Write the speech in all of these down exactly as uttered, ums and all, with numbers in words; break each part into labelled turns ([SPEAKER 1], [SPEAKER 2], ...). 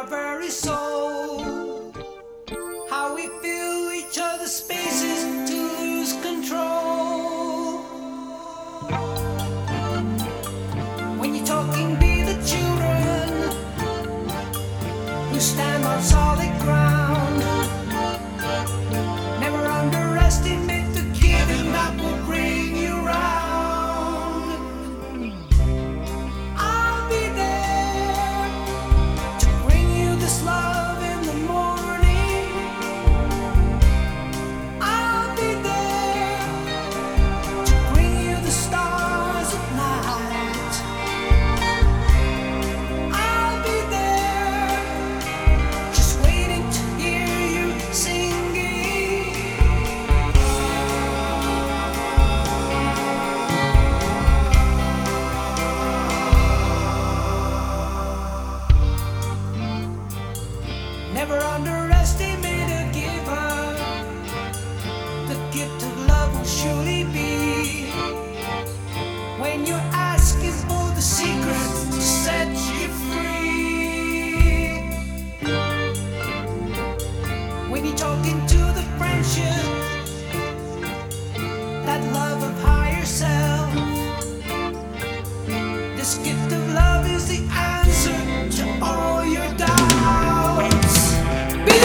[SPEAKER 1] very soul. How we fill each other's spaces to lose control. When you're talking, be the children who stand on solid ground. Never underestimate the giving that will bring you round. I'll be there to bring you this love in the morning. I'll be there to bring you the stars at night. I'll be there just waiting to hear you singing. Never underestimate a giver. The gift of love will surely be. When you're asking for the secret to set you free. When you're talking to the friendship, that love of higher self. This gift of love is the answer to all your doubts. Be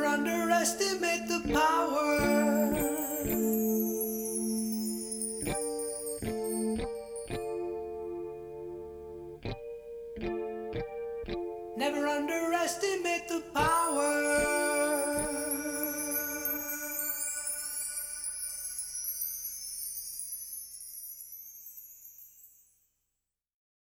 [SPEAKER 1] underestimate the power. Never underestimate the power.